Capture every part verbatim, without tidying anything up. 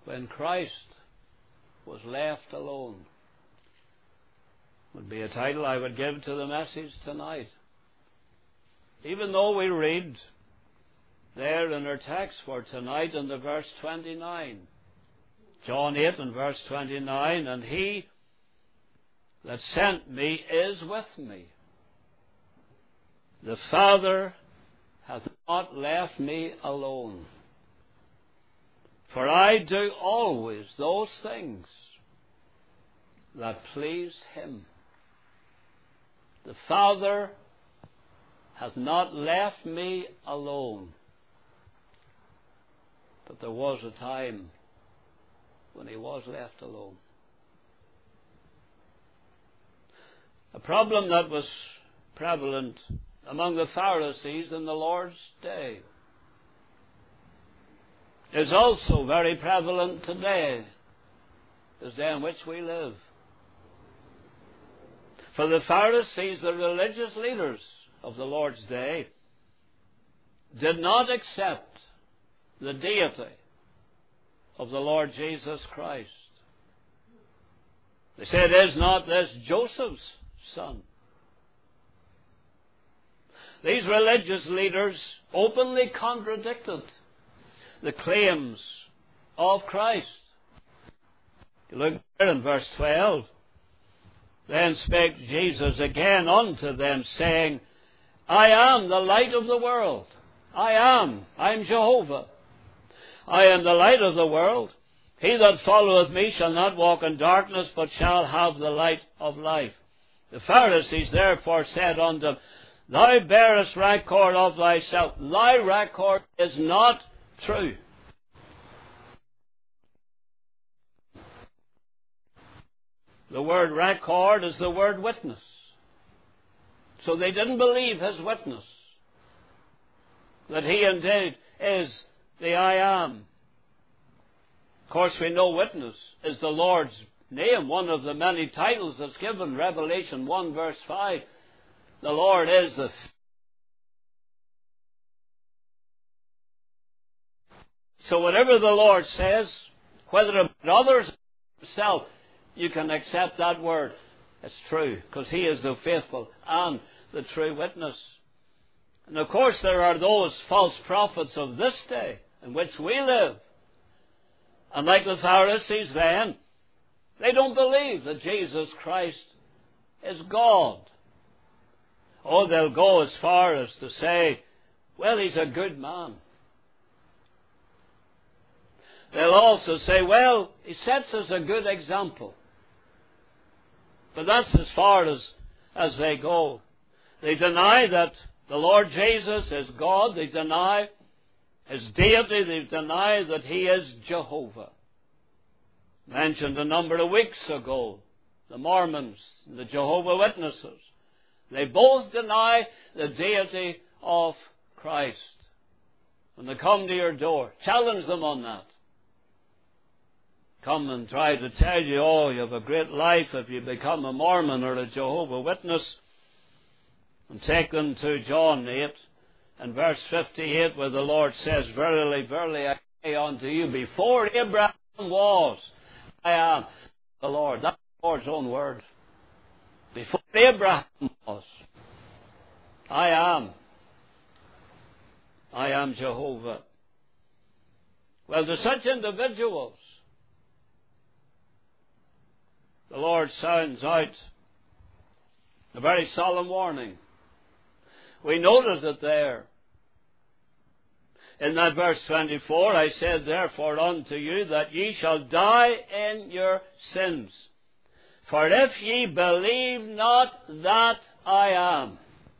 when Christ was left alone, would be a title I would give to the message tonight. Even though we read there in our text for tonight in the verse twenty-nine, John eight and verse twenty-nine, and he that sent me is with me. The Father hath not left me alone, for I do always those things that please him. The Father hath not left me alone. But there was a time when he was left alone. A problem that was prevalent among the Pharisees in the Lord's day is also very prevalent today, the day in which we live. For the Pharisees, the religious leaders of the Lord's day, did not accept the deity of the Lord Jesus Christ. They said, "Is not this Joseph's son?" These religious leaders openly contradicted the claims of Christ. You look there in verse twelve. Then spake Jesus again unto them, saying, I am the light of the world. I am. I am Jehovah. I am the light of the world. He that followeth me shall not walk in darkness, but shall have the light of life. The Pharisees therefore said unto him, Thou bearest record of thyself. Thy record is not true. The word record is the word witness. So they didn't believe his witness, that he indeed is the I am. Of course, we know witness is the Lord's name, one of the many titles that's given. Revelation one verse five. The Lord is the... So whatever the Lord says, whether about others or himself, you can accept that word. It's true, because he is the faithful and the true witness. And of course there are those false prophets of this day in which we live. And like the Pharisees then, they don't believe that Jesus Christ is God. Oh, they'll go as far as to say, well, he's a good man. They'll also say, well, he sets us a good example. But that's as far as, as they go. They deny that the Lord Jesus is God. They deny his deity. They deny that he is Jehovah. Mentioned a number of weeks ago, the Mormons and the Jehovah's Witnesses. They both deny the deity of Christ. When they come to your door, challenge them on that. Come and try to tell you, oh, you have a great life if you become a Mormon or a Jehovah's Witness. And take them to John eight and verse fifty-eight, where the Lord says, Verily, verily, I say unto you, before Abraham was, I am the Lord. That's the Lord's own word. Before Abraham was, I am. I am Jehovah. Well, to such individuals, the Lord sounds out a very solemn warning. We noted it there. In that verse twenty-four, I said, Therefore unto you that ye shall die in your sins. For if ye believe not that I am,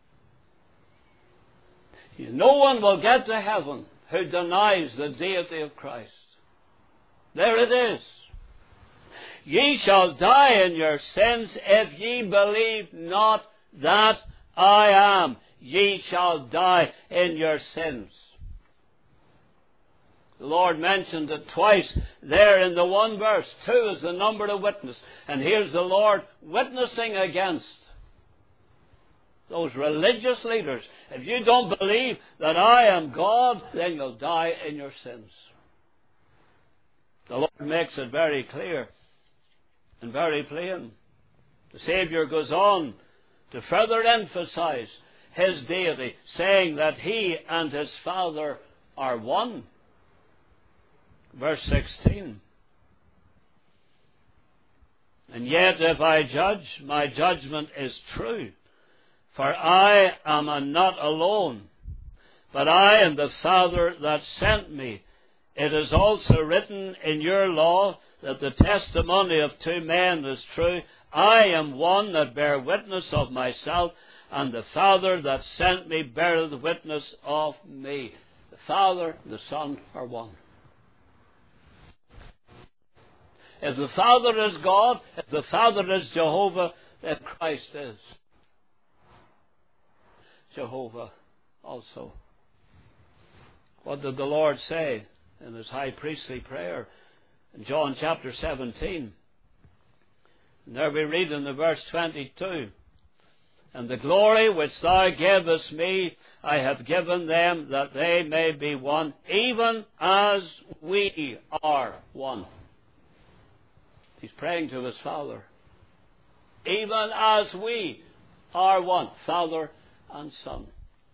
no one will get to heaven who denies the deity of Christ. There it is. Ye shall die in your sins if ye believe not that I am. Ye shall die in your sins. The Lord mentioned it twice there in the one verse. Two is the number of witness. And here's the Lord witnessing against those religious leaders. If you don't believe that I am God, then you'll die in your sins. The Lord makes it very clear and very plain. The Saviour goes on to further emphasize His deity, saying that He and His Father are one. Verse sixteen. And yet if I judge, my judgment is true, for I am not alone, but I and the Father that sent me. It is also written in your law that the testimony of two men is true. I am one that bear witness of myself, and the Father that sent me beareth witness of me. The Father and the Son are one. If the Father is God, if the Father is Jehovah, then Christ is Jehovah also. What did the Lord say in His high priestly prayer in John chapter seventeen? And there we read in the verse twenty-two, and the glory which thou gavest me, I have given them, that they may be one, even as we are one. He's praying to His Father. Even as we are one, Father and Son.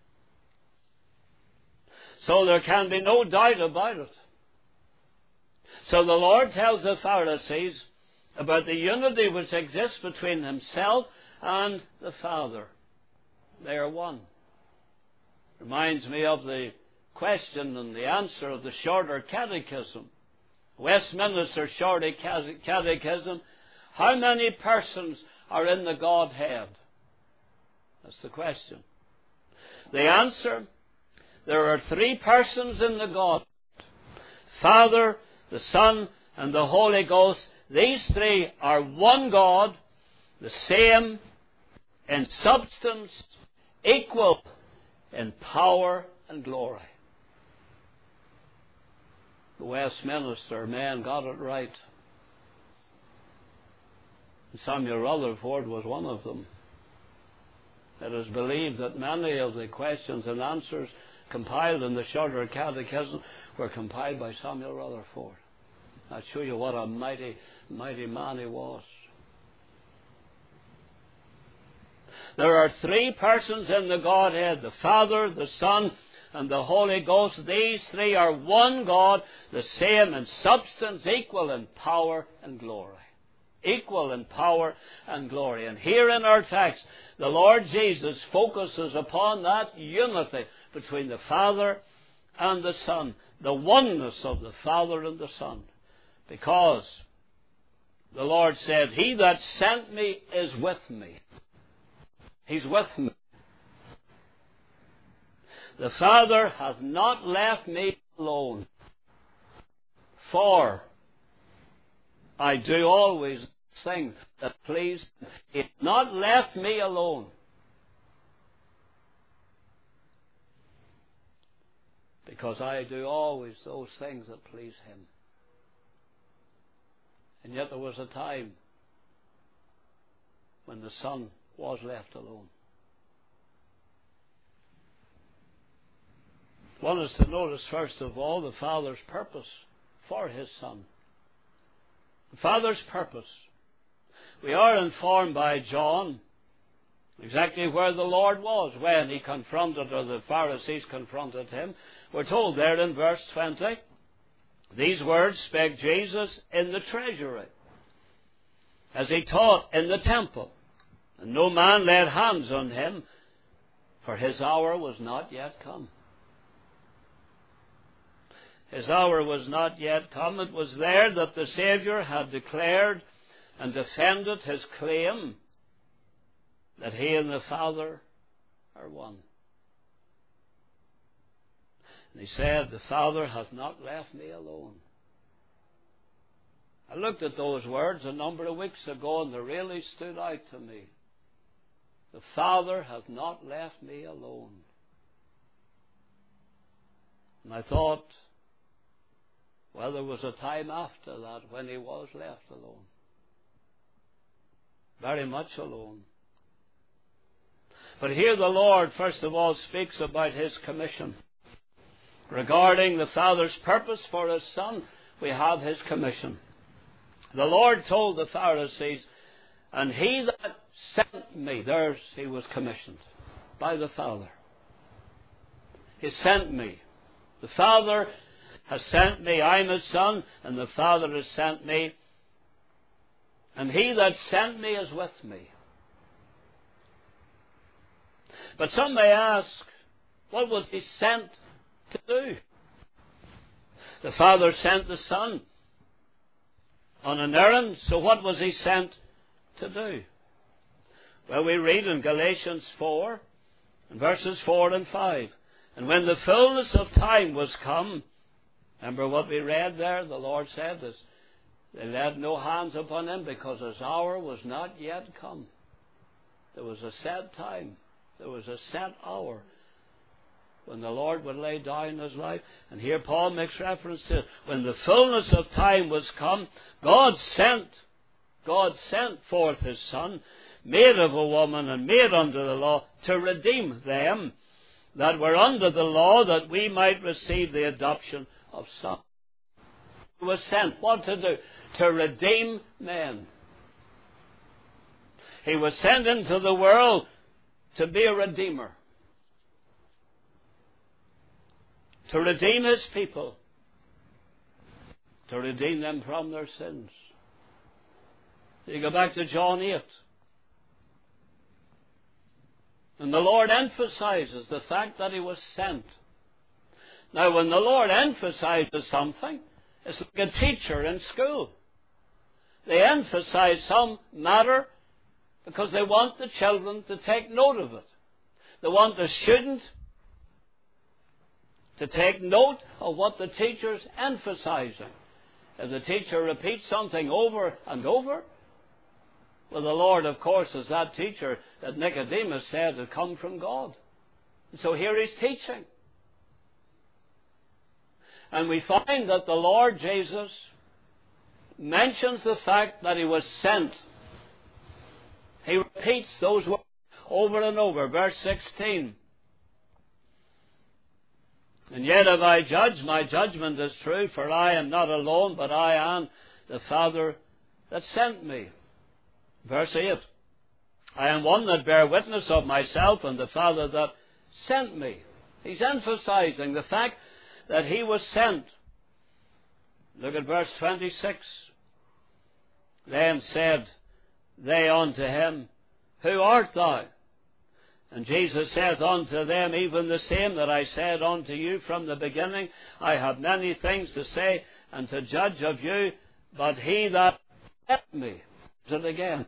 So there can be no doubt about it. So the Lord tells the Pharisees about the unity which exists between Himself and the Father. They are one. Reminds me of the question and the answer of the Shorter Catechism. Westminster Shorter Catechism. How many persons are in the Godhead? That's the question. The answer: there are three persons in the Godhead. Father, the Son, and the Holy Ghost. These three are one God, the same in substance, equal in power and glory. The Westminster men got it right. Samuel Rutherford was one of them. It is believed that many of the questions and answers compiled in the Shorter Catechism were compiled by Samuel Rutherford. I'll show you what a mighty, mighty man he was. There are three persons in the Godhead, the Father, the Son, and the Holy Ghost. These three are one God, the same in substance, equal in power and glory. Equal in power and glory. And here in our text, the Lord Jesus focuses upon that unity between the Father and the Son, the oneness of the Father and the Son. Because the Lord said, He that sent me is with me. He's with me. The Father hath not left me alone, for I do always things that please Him. He hath not left me alone. Because I do always those things that please Him. And yet there was a time when the Son was left alone. I want us to notice, first of all, the Father's purpose for His Son. The Father's purpose. We are informed by John exactly where the Lord was when He confronted, or the Pharisees confronted Him. We're told there in verse twenty, these words spake Jesus in the treasury, as He taught in the temple, and no man laid hands on Him, for His hour was not yet come. His hour was not yet come. It was there that the Saviour had declared and defended His claim that He and the Father are one. And He said, the Father hath not left me alone. I looked at those words a number of weeks ago, and they really stood out to me. The Father hath not left me alone. And I thought, well, there was a time after that when He was left alone. Very much alone. But here the Lord, first of all, speaks about His commission. Regarding the Father's purpose for His Son, we have his commission. The Lord told the Pharisees, and he that sent me, there's, he was commissioned by the Father. He sent me. The Father has sent me. I'm his Son, and the Father has sent me. And he that sent me is with me. But some may ask, what was he sent to do? The Father sent the Son on an errand, so what was he sent to do? Well, we read in Galatians four, in verses four and five. And when the fullness of time was come, remember what we read there? The Lord said this, they laid no hands upon him because his hour was not yet come. There was a set time. There was a set hour when the Lord would lay down his life. And here Paul makes reference to when the fullness of time was come, God sent, God sent forth his Son, made of a woman and made under the law, to redeem them that were under the law, that we might receive the adoption of sons. He was sent, what to do? To redeem men. He was sent into the world to be a redeemer. To redeem his people. To redeem them from their sins. You go back to John eight. And the Lord emphasizes the fact that he was sent. Now, when the Lord emphasizes something, it's like a teacher in school. They emphasize some matter because they want the children to take note of it. They want the student to take note of what the teacher's emphasizing. If the teacher repeats something over and over, well, the Lord, of course, is that teacher that Nicodemus said had come from God. And so here he's teaching. And we find that the Lord Jesus mentions the fact that he was sent. He repeats those words over and over. Verse sixteen. And yet have I judged, my judgment is true, for I am not alone, but I am the Father that sent me. Verse eight. I am one that bear witness of myself, and the Father that sent me. He's emphasizing the fact that he was sent. Look at verse twenty-six. Then said they unto him, Who art thou? And Jesus saith unto them, Even the same that I said unto you from the beginning. I have many things to say and to judge of you, but he that sent me. Is it again?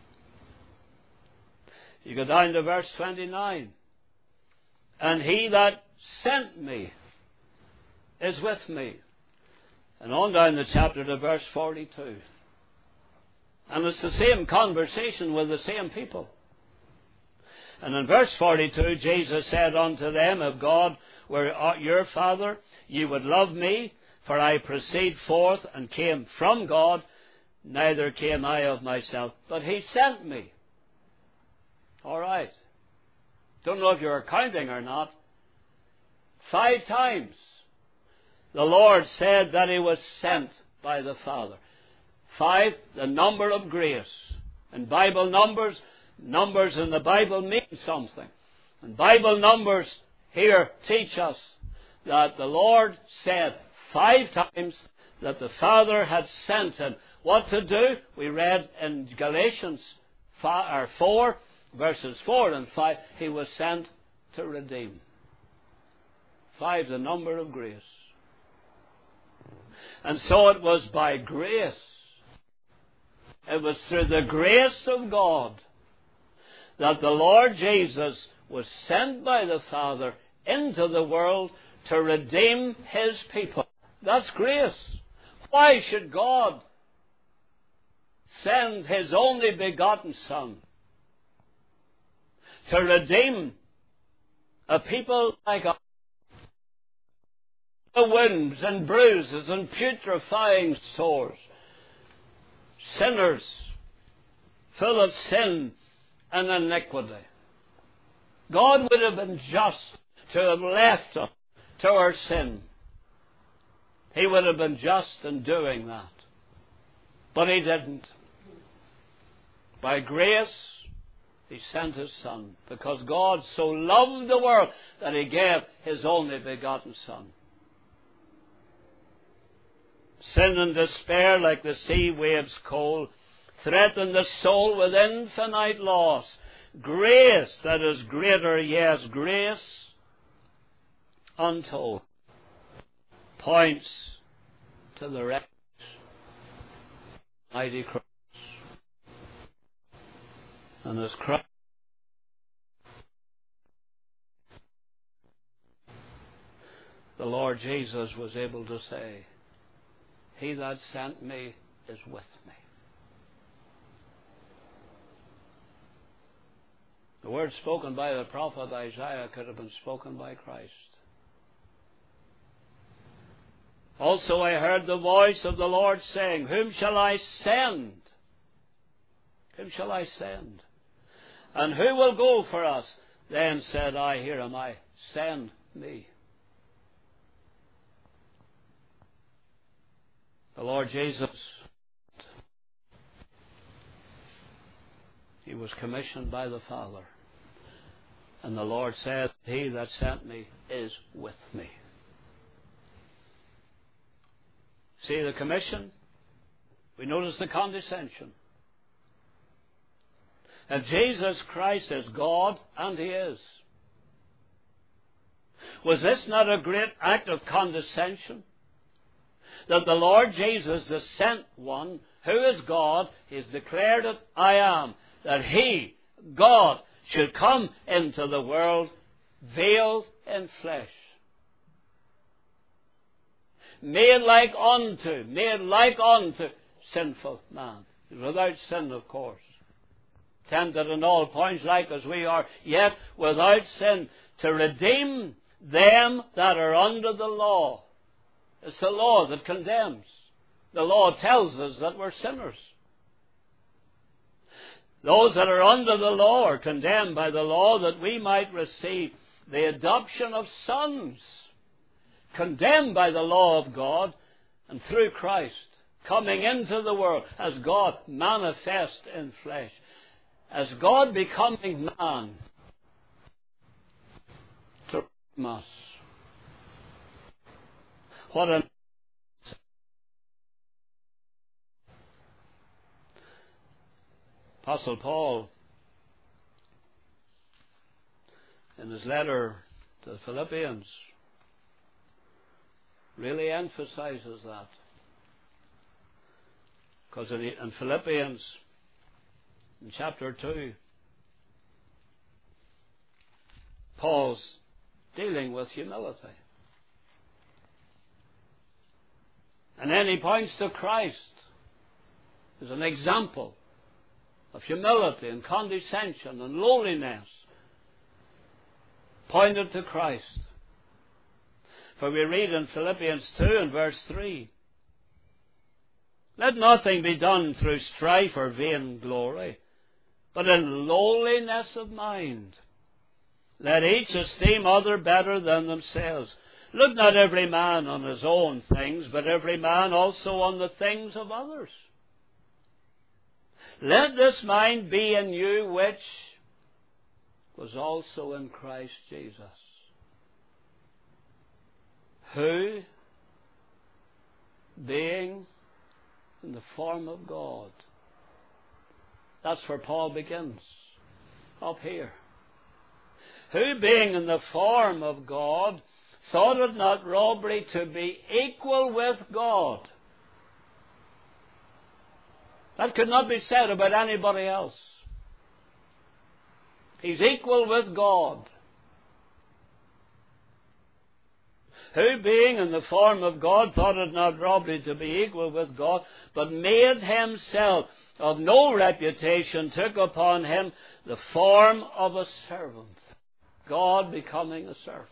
You go down to verse twenty-nine. And he that sent me is with me. And on down the chapter to verse forty-two. And it's the same conversation with the same people. And in verse forty-two, Jesus said unto them, If God were your Father, ye would love me, for I proceed forth and came from God, neither came I of myself, but he sent me. All right. Don't know if you're counting or not. Five times the Lord said that he was sent by the Father. Five, the number of grace. And Bible numbers, numbers in the Bible mean something. And Bible numbers here teach us that the Lord said five times that the Father had sent him. What to do? We read in Galatians four, verses four and five, he was sent to redeem. Five, the number of grace. And so it was by grace. It was through the grace of God that the Lord Jesus was sent by the Father into the world to redeem his people. That's grace. Why should God send his only begotten Son to redeem a people like us? The wounds and bruises and putrefying sores. Sinners full of sin and iniquity. God would have been just to have left us to our sin. He would have been just in doing that. But he didn't. By grace, he sent his Son, because God so loved the world that he gave his only begotten Son. Sin and despair, like the sea waves cold, threaten the soul with infinite loss. Grace that is greater, yes, grace untold, points to the wrecked mighty cross. And as Christ the Lord Jesus was able to say, he that sent me is with me. The words spoken by the prophet Isaiah could have been spoken by Christ. Also I heard the voice of the Lord saying, whom shall I send? Whom shall I send? And who will go for us? Then said I, here am I, send me. The Lord Jesus, he was commissioned by the Father. And the Lord said, he that sent me is with me. See the commission? We notice the condescension. If Jesus Christ is God, and he is, was this not a great act of condescension? That the Lord Jesus, the sent one, who is God, he's declared it, I am, that he, God, should come into the world veiled in flesh, made like unto, made like unto sinful man, without sin, of course, tempted in all points like as we are, yet without sin, to redeem them that are under the law. It's the law that condemns. The law tells us that we're sinners. Those that are under the law are condemned by the law, that we might receive the adoption of sons, condemned by the law of God, and through Christ coming into the world as God manifest in flesh, as God becoming man to redeem us. What an Apostle Paul, in his letter to the Philippians, really emphasizes that. Because in, in Philippians, in chapter two, Paul's dealing with humility. And then he points to Christ as an example of humility and condescension and lowliness, pointed to Christ. For we read in Philippians two and verse three, let nothing be done through strife or vain glory, but in lowliness of mind. Let each esteem other better than themselves. Look not every man on his own things, but every man also on the things of others. Let this mind be in you, which was also in Christ Jesus, who, being in the form of God, that's where Paul begins, up here, who, being in the form of God, thought it not robbery to be equal with God. That could not be said about anybody else. He's equal with God. Who, being in the form of God, thought it not robbery to be equal with God, but made himself of no reputation, took upon him the form of a servant. God becoming a servant.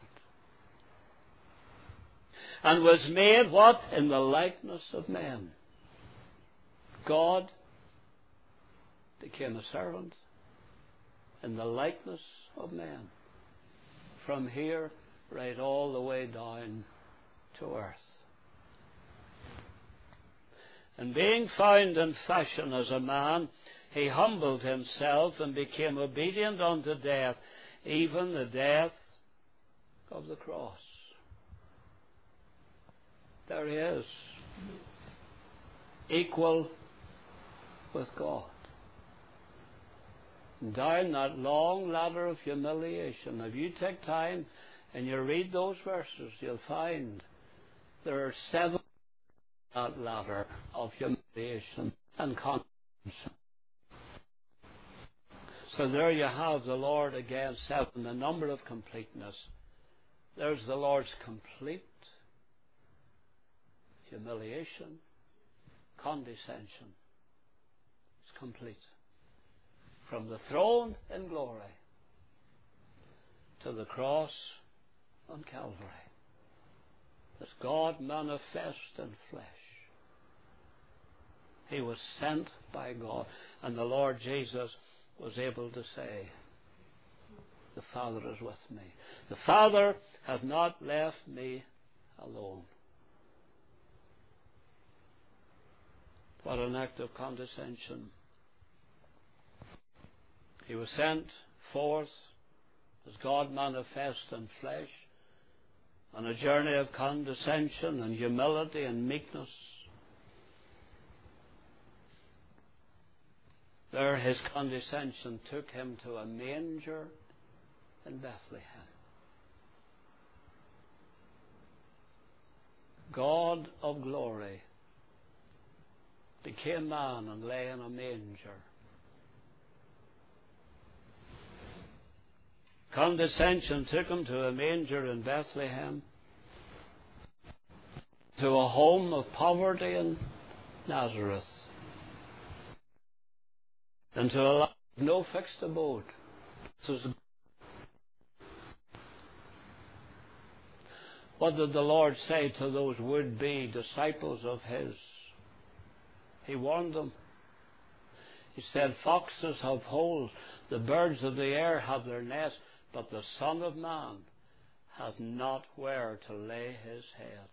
And was made what? In the likeness of men. God became a servant in the likeness of men. From here right all the way down to earth. And being found in fashion as a man, he humbled himself and became obedient unto death, even the death of the cross. There he is, equal with God. And down that long ladder of humiliation, if you take time and you read those verses, you'll find there are seven on that ladder of humiliation and condemnation. So there you have the Lord again, seven, the number of completeness. There's the Lord's complete humiliation, condescension. It's complete. From the throne in glory to the cross on Calvary. As God manifest in flesh. He was sent by God. And the Lord Jesus was able to say, the Father is with me. The Father hath not left me alone. What an act of condescension. He was sent forth as God manifest in flesh on a journey of condescension and humility and meekness. There his condescension took him to a manger in Bethlehem. God of glory became man and lay in a manger. Condescension took him to a manger in Bethlehem, to a home of poverty in Nazareth, and to a life of no fixed abode. What did the Lord say to those would-be disciples of his? He warned them. He said, foxes have holes, the birds of the air have their nests, but the Son of Man has not where to lay his head.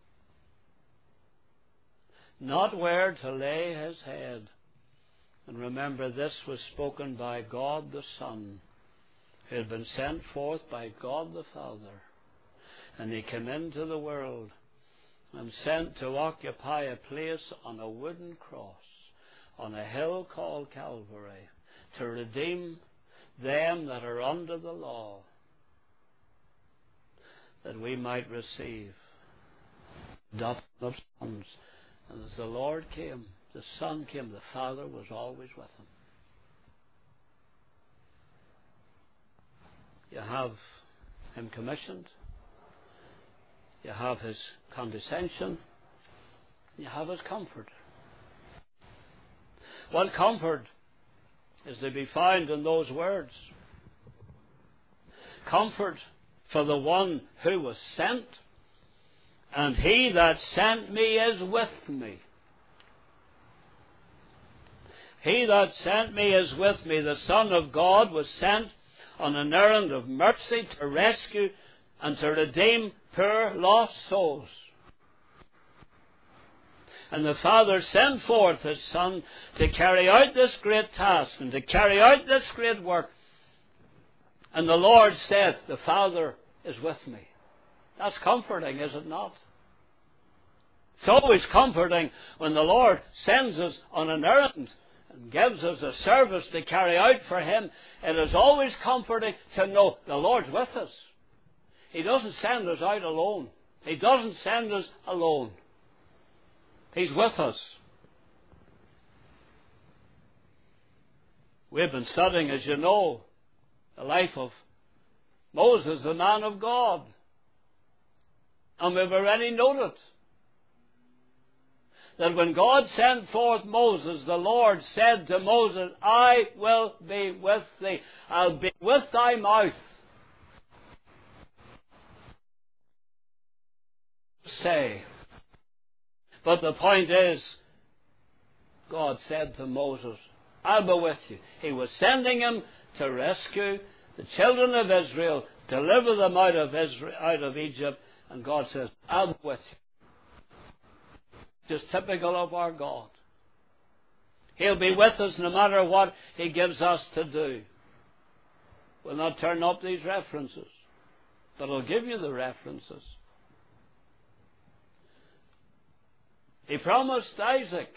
Not where to lay his head. And remember, this was spoken by God the Son, who had been sent forth by God the Father. And he came into the world and sent to occupy a place on a wooden cross, on a hill called Calvary, to redeem them that are under the law, that we might receive adoption of sons. And as the Lord came, the Son came, the Father was always with him. You have him commissioned, you have his condescension, you have his comfort. What comfort is to be found in those words? Comfort for the one who was sent, and he that sent me is with me. He that sent me is with me. The Son of God was sent on an errand of mercy to rescue and to redeem poor lost souls. And the Father sent forth his Son to carry out this great task and to carry out this great work. And the Lord said, the Father is with me. That's comforting, is it not? It's always comforting when the Lord sends us on an errand and gives us a service to carry out for him. It is always comforting to know the Lord's with us. He doesn't send us out alone. He doesn't send us alone. He's with us. We've been studying, as you know, the life of Moses, the man of God. And we've already noted that when God sent forth Moses, the Lord said to Moses, I will be with thee. I'll be with thy mouth. Say. But the point is, God said to Moses, I'll be with you. He was sending him to rescue the children of Israel, deliver them out of Israel, out of Egypt, and God says, I'll be with you. Just typical of our God. He'll be with us no matter what He gives us to do. We'll not turn up these references, but I'll give you the references. He promised Isaac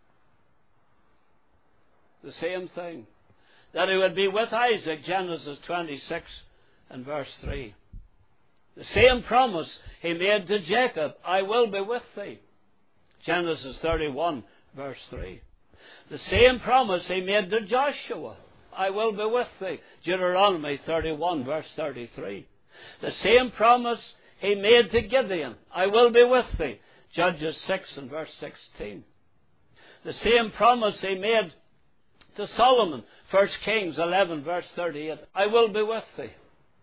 the same thing, that He would be with Isaac, Genesis twenty-six and verse three. The same promise He made to Jacob, I will be with thee, Genesis thirty-one verse three. The same promise He made to Joshua, I will be with thee, Deuteronomy thirty-one verse thirty-three. The same promise He made to Gideon, I will be with thee, Judges six and verse sixteen. The same promise He made to Solomon, First Kings eleven verse thirty-eight, I will be with thee.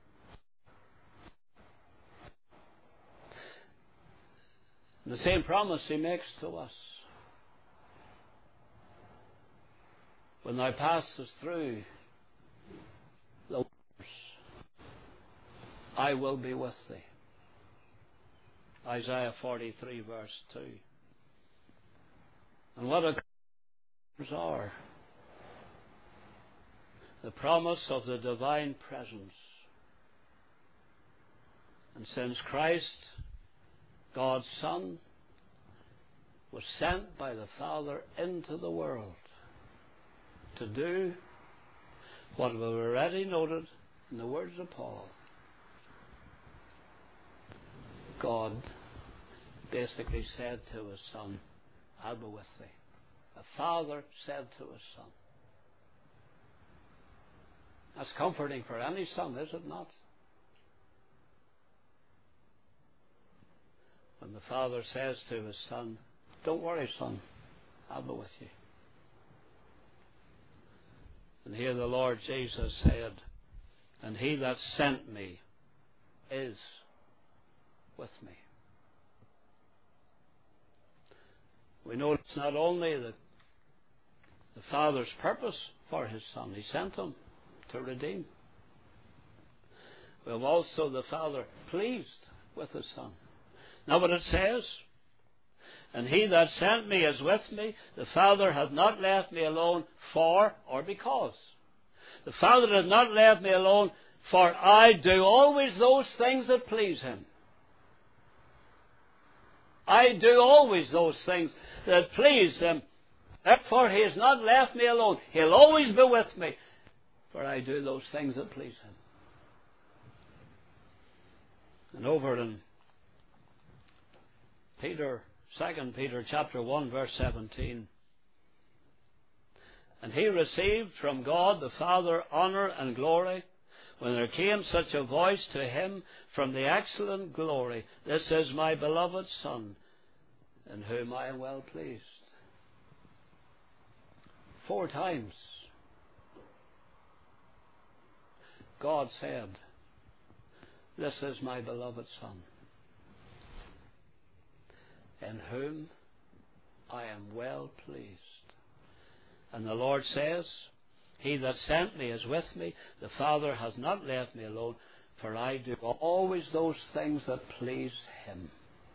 The same promise He makes to us. When thou passest through the waters, I will be with thee. Isaiah forty-three verse two. And what a promise are. The promise of the divine presence. And since Christ, God's Son, was sent by the Father into the world to do what we've already noted in the words of Paul, God basically said to His Son, I'll be with thee. The Father said to His Son. That's comforting for any son, is it not? When the Father says to His Son, don't worry, son, I'll be with you. And here the Lord Jesus said, and He that sent me is with me. We know it's not only the, the Father's purpose for His Son. He sent Him to redeem. We have also the Father pleased with His Son. Now what it says, and He that sent me is with me. The Father hath not left me alone for or because. The Father has not left me alone, for I do always those things that please Him. I do always those things that please Him. Therefore He has not left me alone. He'll always be with me, for I do those things that please Him. And over in Peter, Second Peter chapter one verse seventeen. And He received from God the Father honor and glory when there came such a voice to Him from the excellent glory, this is my beloved Son, in whom I am well pleased. Four times God said, this is my beloved Son, in whom I am well pleased. And the Lord says, He that sent me is with me. The Father has not left me alone, for I do always those things that please Him.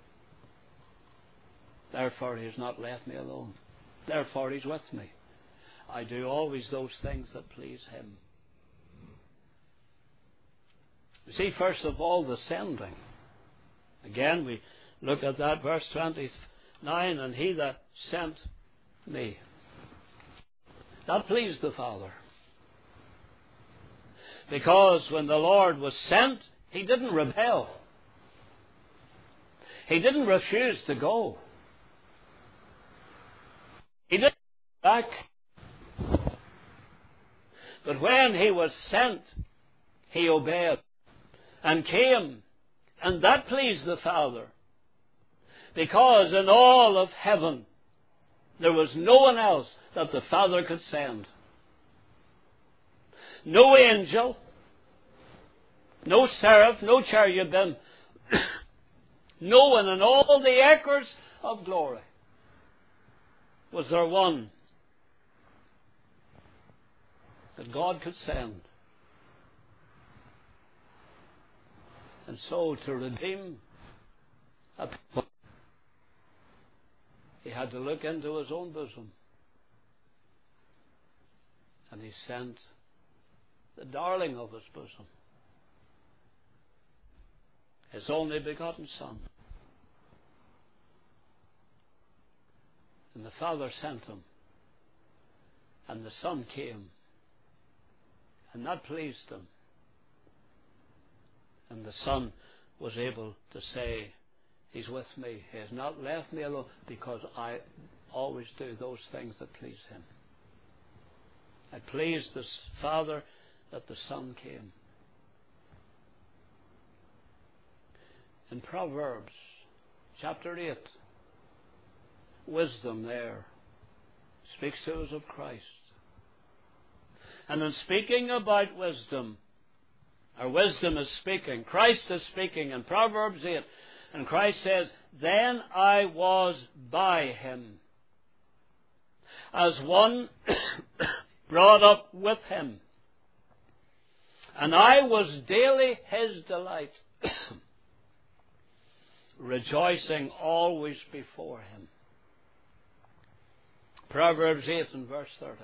Therefore He has not left me alone. Therefore He's with me. I do always those things that please Him. You see, first of all, the sending. Again, we look at that verse twenty-nine, and He that sent me. That pleased the Father. Because when the Lord was sent, He didn't rebel. He didn't refuse to go. He didn't go back. But when He was sent, He obeyed and came, and that pleased the Father. Because in all of heaven, there was no one else that the Father could send. No angel, no seraph, no cherubim, no one in all the acres of glory was there one that God could send. And so to redeem a people, He had to look into his own bosom. And he sent the darling of his bosom, his only begotten Son. And the Father sent him, and the Son came, and that pleased him. And the Son was able to say, He's with me. He has not left me alone, because I always do those things that please Him. It pleased the Father that the Son came. In Proverbs chapter eight, wisdom there speaks to us of Christ. And in speaking about wisdom, our wisdom is speaking, Christ is speaking in Proverbs eight, and Christ says, Then I was by Him, as one brought up with Him, and I was daily His delight, rejoicing always before Him. Proverbs eight and verse thirty.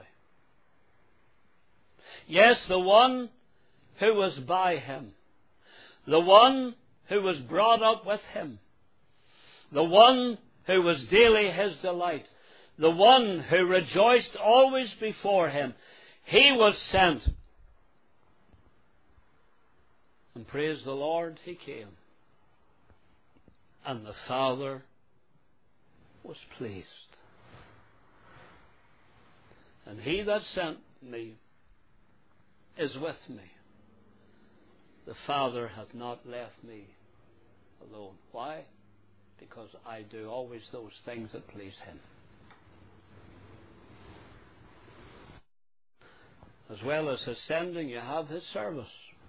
Yes, the one who was by Him, the one who was brought up with Him, the one who was daily His delight, the one who rejoiced always before Him, He was sent. And praise the Lord, He came. And the Father was pleased. And He that sent me is with me. The Father hath not left me alone. Why? Because I do always those things that please Him. As well as His sending, you have His service.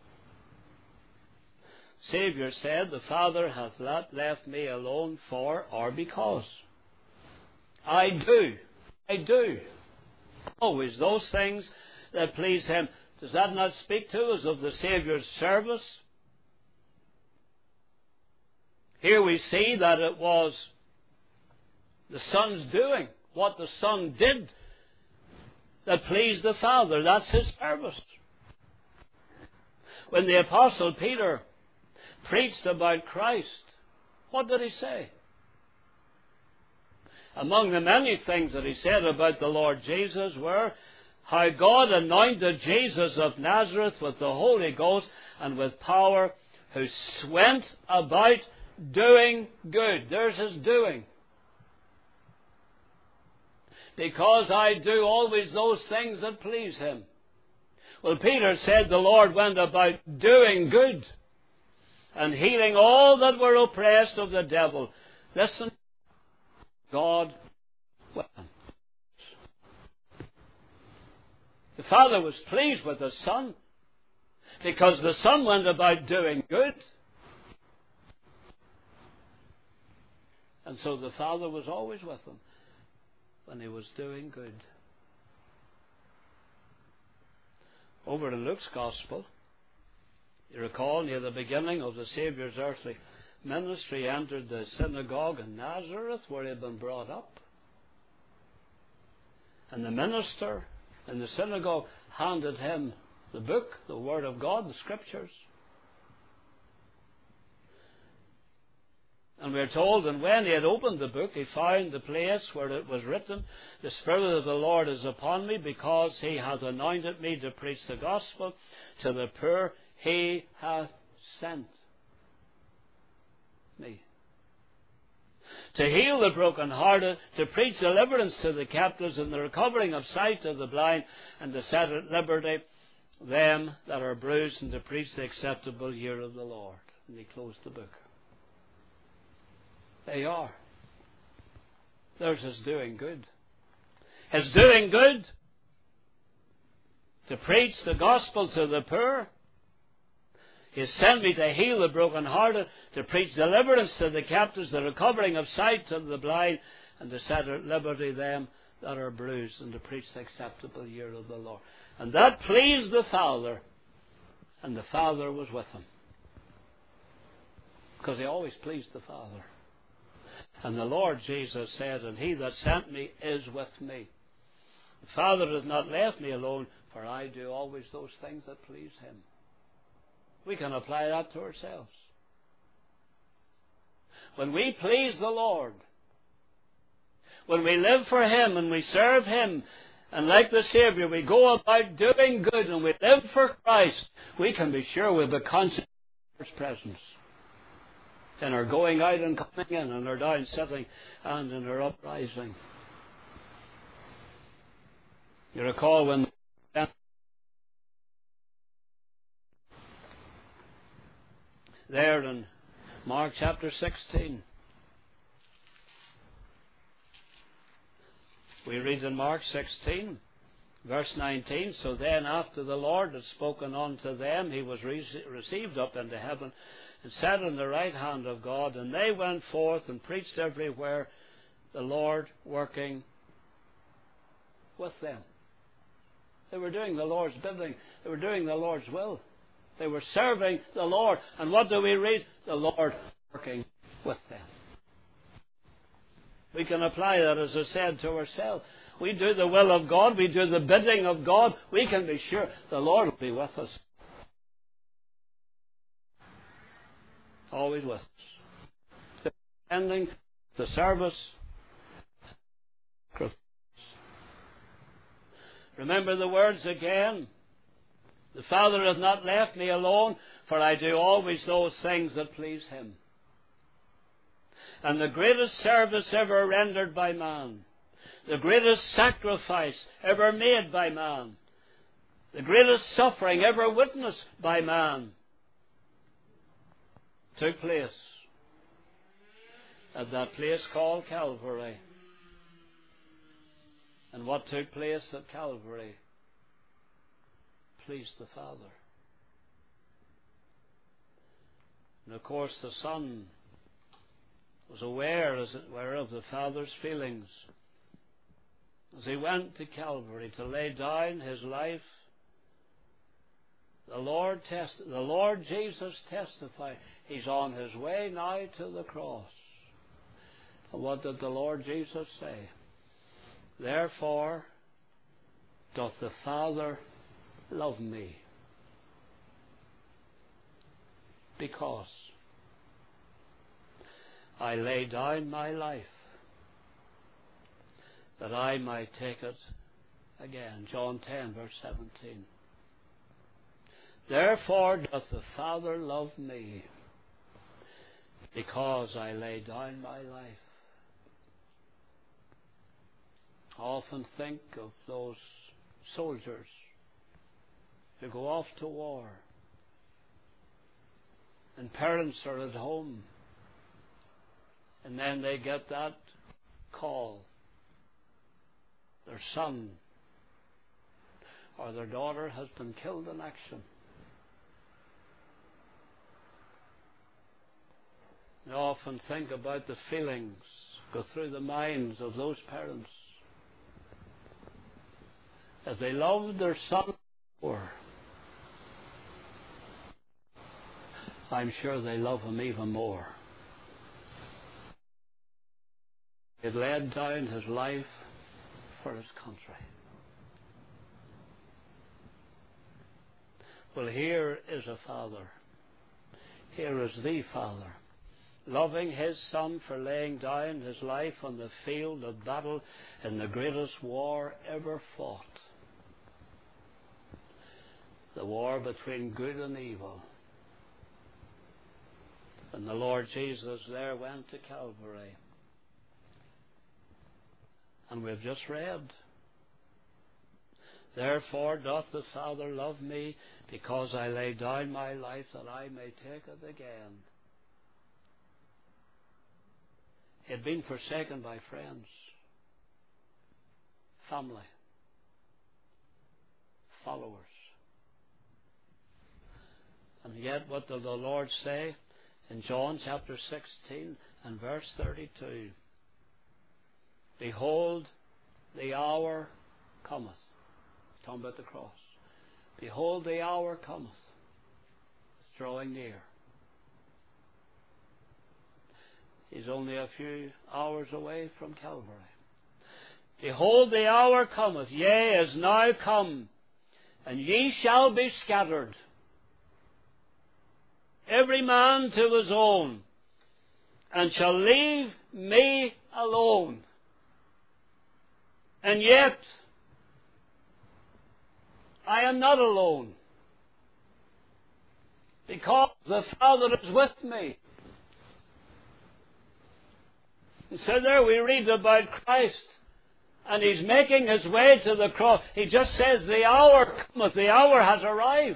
Saviour said, The Father hath not left me alone for or because. I do. I do. Always those things that please Him. Does that not speak to us of the Saviour's service? Here we see that it was the Son's doing, what the Son did, that pleased the Father. That's His service. When the Apostle Peter preached about Christ, what did he say? Among the many things that he said about the Lord Jesus were how God anointed Jesus of Nazareth with the Holy Ghost and with power, who went about doing good. There's His doing. Because I do always those things that please Him. Well, Peter said the Lord went about doing good and healing all that were oppressed of the devil. Listen, God went. The Father was pleased with the Son because the Son went about doing good. And so the Father was always with Him when He was doing good. Over in Luke's Gospel, you recall near the beginning of the Saviour's earthly ministry, He entered the synagogue in Nazareth where He had been brought up. And the minister in the synagogue handed Him the book, the Word of God, the Scriptures. And we're told, and when He had opened the book, He found the place where it was written, The Spirit of the Lord is upon me, because He hath anointed me to preach the gospel to the poor. He hath sent me to heal the brokenhearted, to preach deliverance to the captives, and the recovering of sight to the blind, and to set at liberty them that are bruised, and to preach the acceptable year of the Lord. And He closed the book. They are. There's His doing good. His doing good to preach the gospel to the poor. He has sent me to heal the brokenhearted, to preach deliverance to the captives, the recovering of sight to the blind, and to set at liberty them that are bruised, and to preach the acceptable year of the Lord. And that pleased the Father, and the Father was with Him. Because He always pleased the Father. And the Lord Jesus said, and he that sent me is with me. The Father has not left me alone, for I do always those things that please him. We can apply that to ourselves. When we please the Lord, when we live for him and we serve him, and like the Savior, we go about doing good and we live for Christ, we can be sure we'll be conscious of his presence in our going out and coming in, in our down sitting and in our uprising. You recall when there in Mark chapter sixteen, we read in Mark sixteen, verse nineteen, so then after the Lord had spoken unto them, he was re- received up into heaven and sat on the right hand of God, and they went forth and preached everywhere, the Lord working with them. They were doing the Lord's bidding. They were doing the Lord's will. They were serving the Lord. And what do we read? The Lord working with them. We can apply that, as I said, to ourselves. We do the will of God. We do the bidding of God. We can be sure the Lord will be with us. Always with us. Ending the service. Remember the words again. The Father has not left me alone, for I do always those things that please him. And the greatest service ever rendered by man, the greatest sacrifice ever made by man, the greatest suffering ever witnessed by man, took place at that place called Calvary. And what took place at Calvary pleased the Father. And of course the Son was aware, as it were, of the Father's feelings as he went to Calvary to lay down his life. The Lord test, the Lord Jesus testified, he's on his way now to the cross. And what did the Lord Jesus say? Therefore doth the Father love me, because I lay down my life that I might take it again. John ten, verse seventeen. Therefore doth the Father love me, because I lay down my life. I often think of those soldiers who go off to war, and parents are at home, and then they get that call. Their son or their daughter has been killed in action. I often think about the feelings go through the minds of those parents as they loved their son more. I'm sure they love him even more. He had laid down his life for his country. Well, here is a Father. Here is the Father, loving his Son for laying down his life on the field of battle in the greatest war ever fought. The war between good and evil. And the Lord Jesus there went to Calvary. And we've just read, therefore doth the Father love me, because I lay down my life that I may take it again. He had been forsaken by friends, family, followers. And yet what did the Lord say in John chapter sixteen and verse thirty-two? Behold, the hour cometh. Talking about the cross. Behold, the hour cometh. It's drawing near. He's only a few hours away from Calvary. Behold, the hour cometh, yea, is now come, and ye shall be scattered, every man to his own, and shall leave me alone. And yet, I am not alone, because the Father is with me. And so there we read about Christ, and He's making His way to the cross. He just says, the hour cometh, the hour has arrived.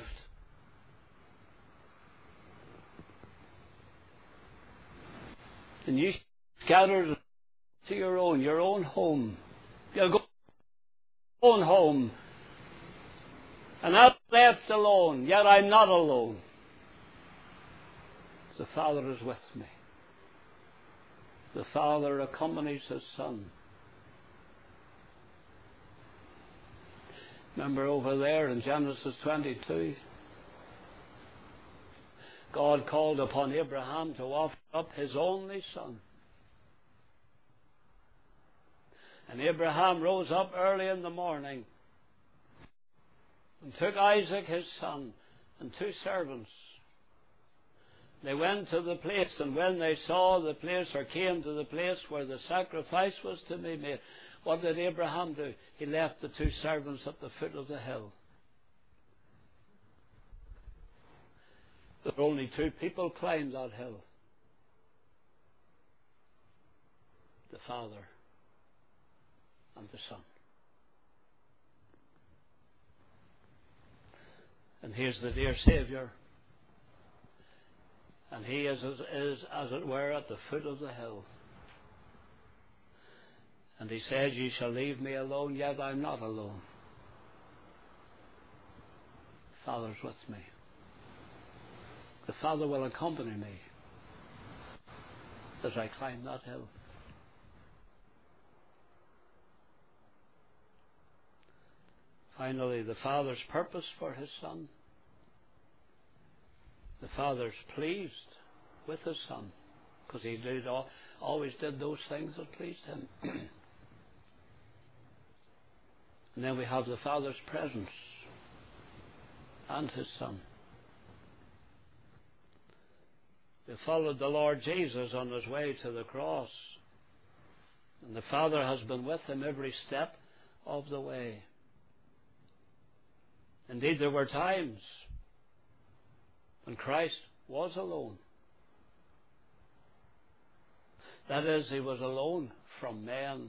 And you scattered to your own, your own home. You'll go to your own home. And I'm left alone, yet I'm not alone. The Father is with me. The Father accompanies His Son. Remember over there in Genesis twenty-two, God called upon Abraham to offer up his only son. And Abraham rose up early in the morning and took Isaac his son and two servants. They went to the place, and when they saw the place, or came to the place where the sacrifice was to be made, what did Abraham do? He left the two servants at the foot of the hill. There were only two people climbed that hill. The Father and the Son. And here's the dear Saviour. And He is, is, is, as it were, at the foot of the hill. And He says, ye shall leave me alone, yet I'm not alone. The Father's with me. The Father will accompany me as I climb that hill. Finally, the Father's purpose for His Son. The Father's pleased with His Son, because He did all, always did those things that pleased Him. And then we have the Father's presence and His Son. They followed the Lord Jesus on His way to the cross, and the Father has been with Him every step of the way. Indeed, there were times when Christ was alone. That is, He was alone from men,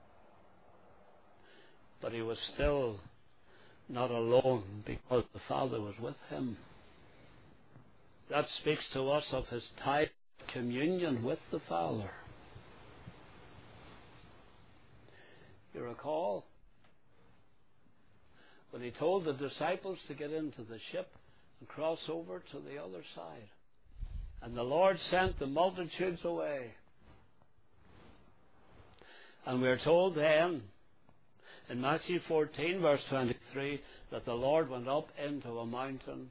but He was still not alone because the Father was with Him. That speaks to us of His tight communion with the Father. You recall when He told the disciples to get into the ship and cross over to the other side, and the Lord sent the multitudes away. And we're told then in Matthew fourteen verse twenty-three that the Lord went up into a mountain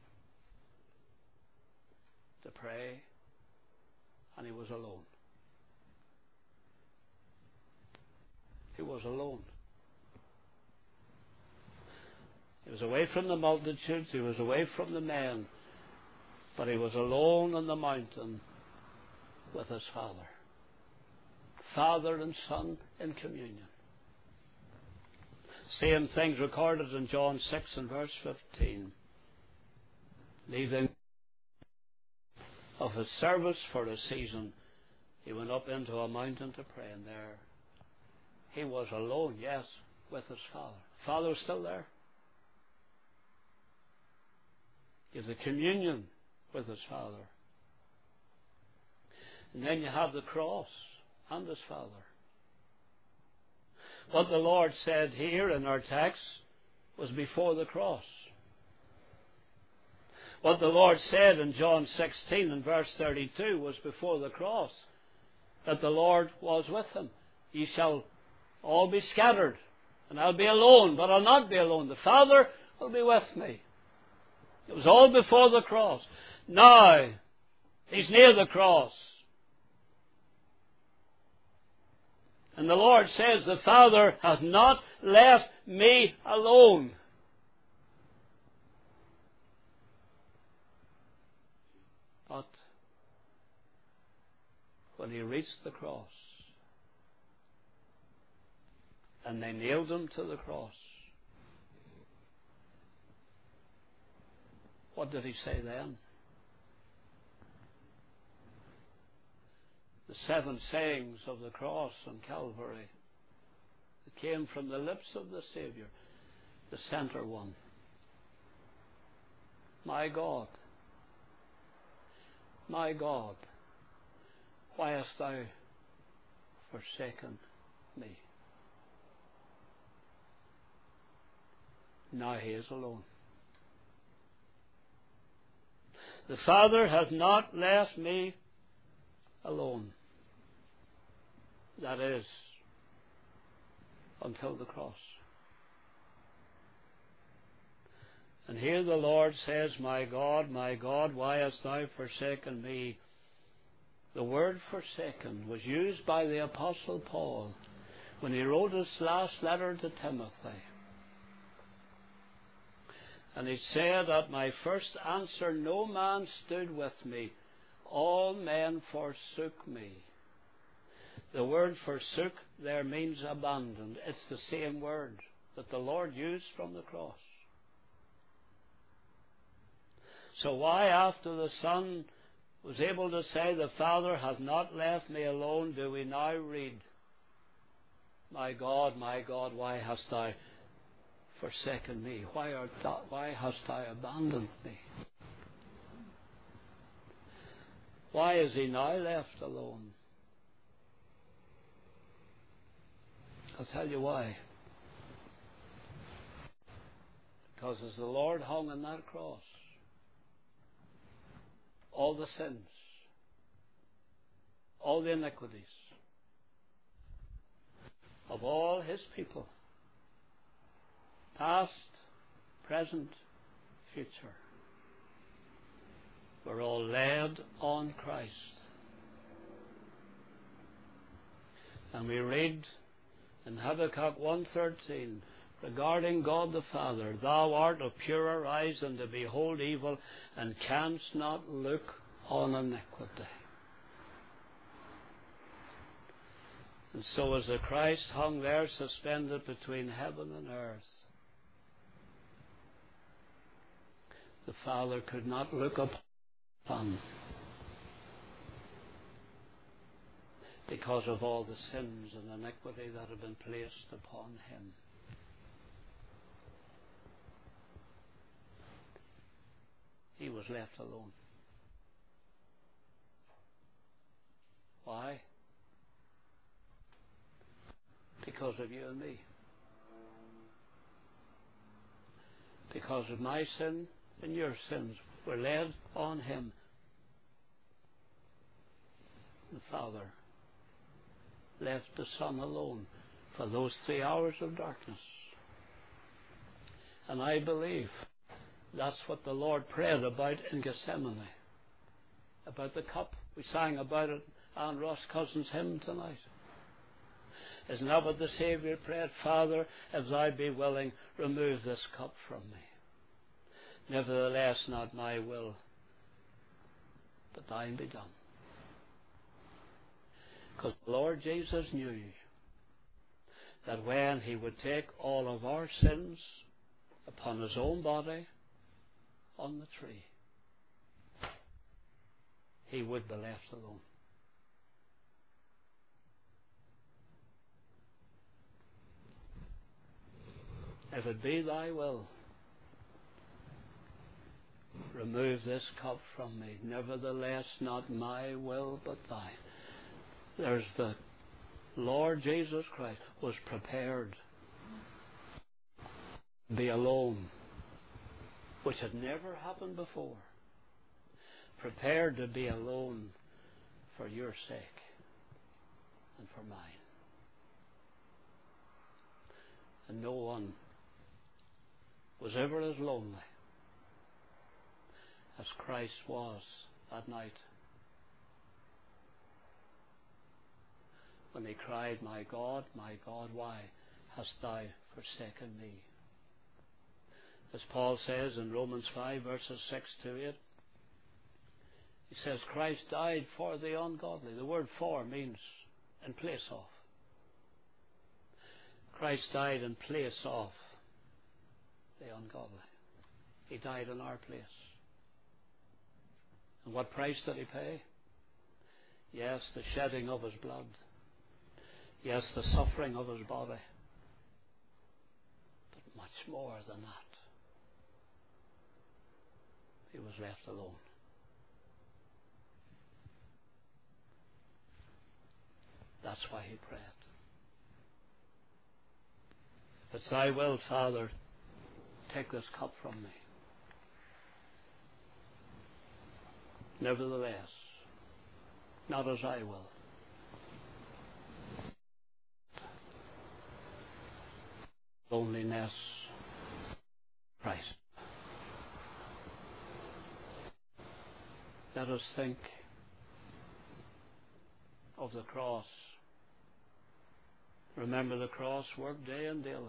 to pray, and He was alone. He was alone. He was away from the multitudes, He was away from the men, but He was alone on the mountain with His Father. Father and Son in communion. Same things recorded in John six and verse fifteen. Leaving of His service for a season, He went up into a mountain to pray, and there He was alone, yes, with His Father. Father was still there. He has the communion with His Father. And then you have the cross and His Father. What the Lord said here in our text was before the cross. What the Lord said in John sixteen and verse thirty-two was before the cross, that the Lord was with Him. Ye shall all be scattered, and I'll be alone, but I'll not be alone. The Father will be with me. It was all before the cross. Now, He's near the cross. And the Lord says, the Father has not left me alone. But when he reached the cross, and they nailed him to the cross, what did he say then? The seven sayings of the cross on Calvary that came from the lips of the Saviour, the center one. My God, my God, why hast thou forsaken me? Now he is alone. The Father has not left me alone. That is, until the cross. And here the Lord says, my God, my God, why hast thou forsaken me? The word forsaken was used by the Apostle Paul when he wrote his last letter to Timothy. And he said, at my first answer no man stood with me. All men forsook me. The word forsook there means abandoned. It's the same word that the Lord used from the cross. So why, after the Son was able to say, the Father has not left me alone, do we now read, my God, my God, why hast thou forsaken me? Why, art thou, why hast thou abandoned me? Why is he now left alone? I'll tell you why. Because as the Lord hung on that cross, all the sins, all the iniquities of all his people, past, present, future, were all laid on Christ. And we read in Habakkuk one thirteen, regarding God the Father, thou art of purer eyes than to behold evil, and canst not look on iniquity. And so as the Christ hung there suspended between heaven and earth, the Father could not look upon because of all the sins and iniquity that had been placed upon him. He was left alone. Why? Because of you and me. Because of my sin and your sins were laid on him. The Father left the Son alone for those three hours of darkness. And I believe that's what the Lord prayed about in Gethsemane. About the cup. We sang about it in Ross Cousins' hymn tonight. Isn't that what the Saviour prayed? Father, if thou be willing, remove this cup from me. Nevertheless, not my will, but thine be done. Because the Lord Jesus knew that when he would take all of our sins upon his own body on the tree, he would be left alone. If it be thy will, remove this cup from me. Nevertheless, not my will, but thine. There's the Lord Jesus Christ was prepared to be alone, which had never happened before. Prepared to be alone for your sake and for mine. And no one was ever as lonely as Christ was that night. when they cried, My God, my God, why hast thou forsaken me? As Paul says in Romans five, verses six to eight, he says, Christ died for the ungodly. The word for means in place of. Christ died in place of the ungodly. He died in our place. And what price did he pay? Yes, the shedding of his blood. Yes, the suffering of his body. But much more than that. He was left alone. That's why he prayed. If it's thy will, Father, take this cup from me. Nevertheless, not as I will. Loneliness, Christ. Let us think of the cross. Remember the cross worked day and daily.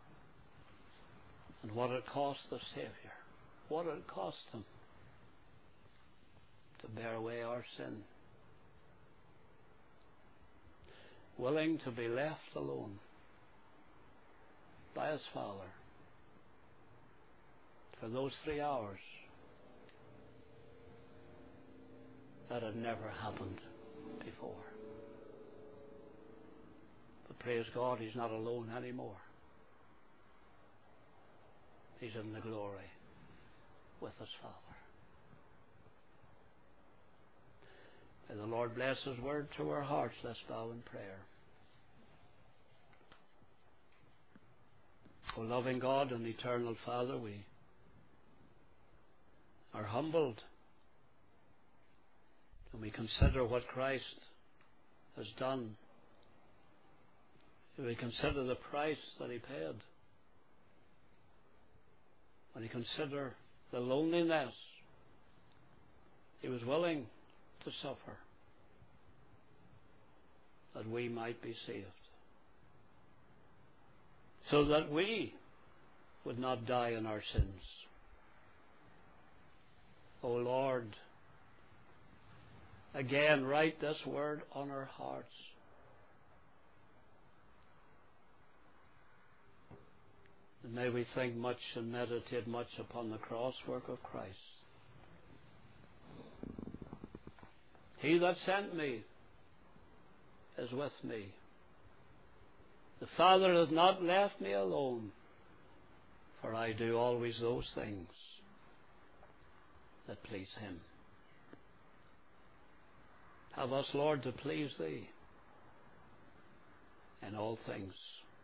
And what it cost the Savior. What it cost him to bear away our sin. Willing to be left alone by his Father for those three hours. That had never happened before. But praise God, he's not alone anymore. He's in the glory with his Father. May the Lord bless his word to our hearts. Let's bow in prayer. O loving God and eternal Father, we are humbled when we consider what Christ has done. When we consider the price that he paid. When we consider the loneliness he was willing to suffer that we might be saved. So that we would not die in our sins. O Lord, again write this word on our hearts. And may we think much and meditate much upon the cross work of Christ. He that sent me is with me. The Father has not left me alone, for I do always those things that please him. Have us, Lord, to please thee in all things.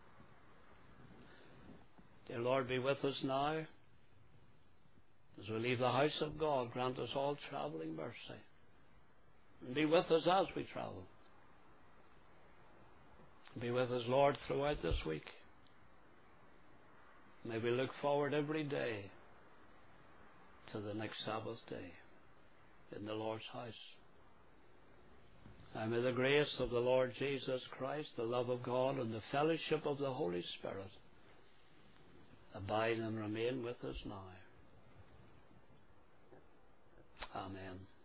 Dear Lord, be with us now. As we leave the house of God, grant us all travelling mercy. And be with us as we travel. Be with us, Lord, throughout this week. May we look forward every day to the next Sabbath day in the Lord's house. And may the grace of the Lord Jesus Christ, the love of God, and the fellowship of the Holy Spirit abide and remain with us now. Amen.